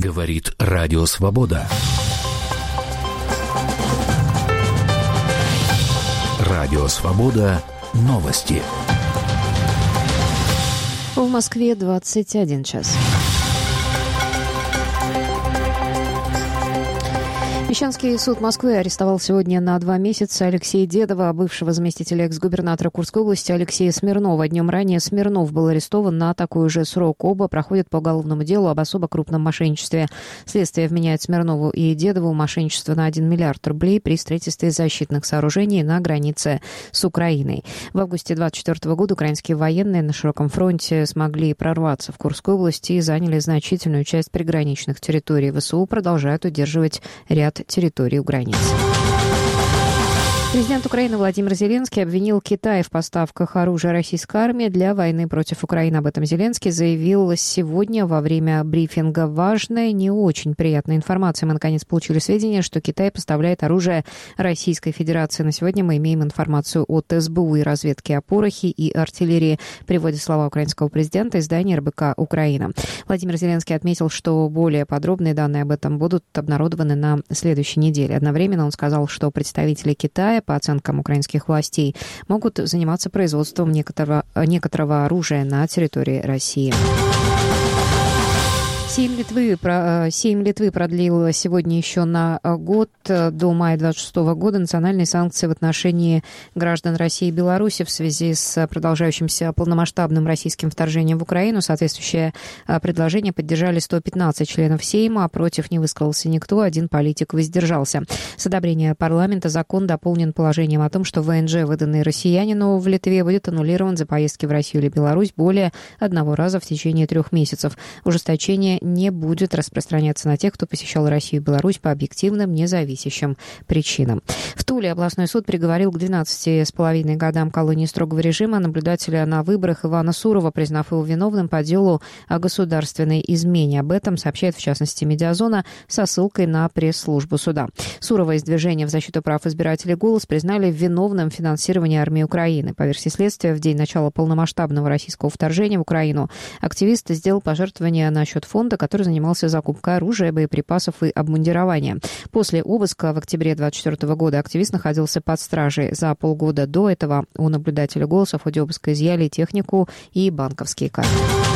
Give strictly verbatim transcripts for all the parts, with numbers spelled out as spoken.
Говорит Радио Свобода. Радио Свобода. Новости. В Москве двадцать один час. Мещанский суд Москвы арестовал сегодня на два месяца Алексея Дедова, бывшего заместителя экс-губернатора Курской области Алексея Смирнова. Днем ранее Смирнов был арестован на такой же срок. Оба проходят по уголовному делу об особо крупном мошенничестве. Следствие вменяет Смирнову и Дедову мошенничество на один миллиард рублей при строительстве защитных сооружений на границе с Украиной. В августе двадцать четвёртого года украинские военные на широком фронте смогли прорваться в Курскую область и заняли значительную часть приграничных территорий. ВСУ продолжают удерживать ряд территории у границ. Президент Украины Владимир Зеленский обвинил Китай в поставках оружия российской армии для войны против Украины. Об этом Зеленский заявил сегодня во время брифинга. Важная, не очень приятная информация. Мы, наконец, получили сведения, что Китай поставляет оружие Российской Федерации. На сегодня мы имеем информацию от СБУ и разведки о порохе и артиллерии. Приводит слова украинского президента издания эр бэ ка «Украина». Владимир Зеленский отметил, что более подробные данные об этом будут обнародованы на следующей неделе. Одновременно он сказал, что представители Китая, по оценкам украинских властей, могут заниматься производством некоторого, некоторого оружия на территории России. Сейм Литвы, Сейм Литвы продлил сегодня еще на год, до мая двадцать шестого года, национальные санкции в отношении граждан России и Беларуси в связи с продолжающимся полномасштабным российским вторжением в Украину. Соответствующее предложение поддержали сто пятнадцать членов Сейма, а против не высказался никто, один политик воздержался. С одобрения парламента закон дополнен положением о том, что вэ эн жэ, выданный россиянину в Литве, будет аннулирован за поездки в Россию или Беларусь более одного раза в течение трех месяцев. Ужесточение не будет распространяться на тех, кто посещал Россию и Беларусь по объективным, независящим причинам. В Туле областной суд приговорил к двенадцати с половиной годам колонии строгого режима наблюдателя на выборах Ивана Сурова, признав его виновным по делу о государственной измене. Об этом сообщает, в частности, «Медиазона» со ссылкой на пресс-службу суда. Сурова из движения в защиту прав избирателей «Голос» признали виновным в финансировании армии Украины. По версии следствия, в день начала полномасштабного российского вторжения в Украину активист сделал пожертвования на счет фонда, который занимался закупкой оружия, боеприпасов и обмундирования. После обыска в октябре двадцать четвёртого года активист находился под стражей. За полгода до этого у наблюдателя «Голоса» в ходе обыска изъяли технику и банковские карты.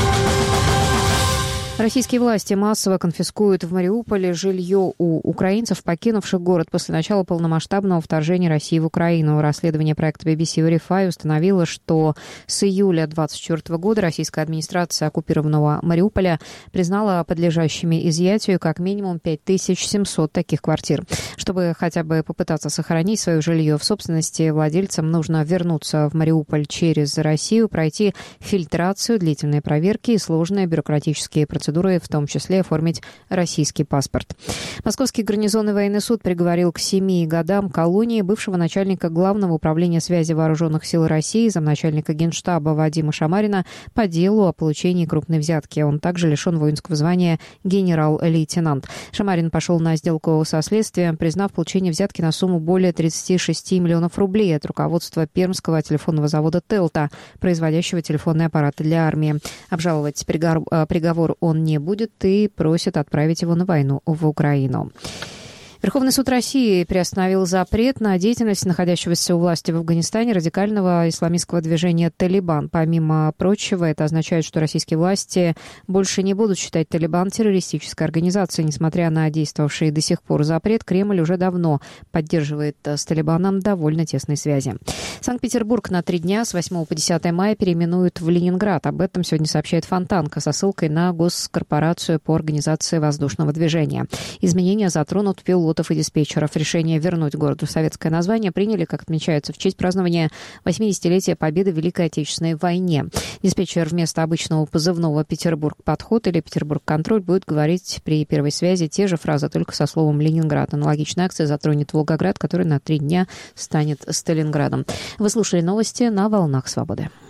Российские власти массово конфискуют в Мариуполе жилье у украинцев, покинувших город после начала полномасштабного вторжения России в Украину. Расследование проекта би би си Verify установило, что с июля двадцать четвёртого года российская администрация оккупированного Мариуполя признала подлежащими изъятию как минимум пять тысяч семьсот таких квартир. Чтобы хотя бы попытаться сохранить свое жилье в собственности, владельцам нужно вернуться в Мариуполь через Россию, пройти фильтрацию, длительные проверки и сложные бюрократические процедуры, в том числе оформить российский паспорт. Московский гарнизонный военный суд приговорил к семи годам колонии бывшего начальника Главного управления связи Вооруженных сил России, замначальника Генштаба Вадима Шамарина по делу о получении крупной взятки. Он также лишен воинского звания генерал-лейтенант. Шамарин пошел на сделку со следствием, признав получение взятки на сумму более тридцати шести миллионов рублей от руководства Пермского телефонного завода «Телта», производящего телефонные аппараты для армии. Обжаловать приговор он не будет и просит отправить его на войну в Украину. Верховный суд России приостановил запрет на деятельность находящегося у власти в Афганистане радикального исламистского движения «Талибан». Помимо прочего, это означает, что российские власти больше не будут считать «Талибан» террористической организацией. Несмотря на действовавший до сих пор запрет, Кремль уже давно поддерживает с «Талибаном» довольно тесные связи. Санкт-Петербург на три дня с восьмого по десятое мая переименуют в Ленинград. Об этом сегодня сообщает Фонтанка со ссылкой на Госкорпорацию по организации воздушного движения. Изменения затронут пилотов и диспетчеров. Решение вернуть городу советское название приняли, как отмечается, в честь празднования восьмидесятилетия победы в Великой Отечественной войне. Диспетчер вместо обычного позывного «Петербург-подход» или «Петербург-контроль» будет говорить при первой связи те же фразы, только со словом «Ленинград». Аналогичная акция затронет Волгоград, который на три дня станет Сталинградом. Вы слушали новости на «Волнах Свободы».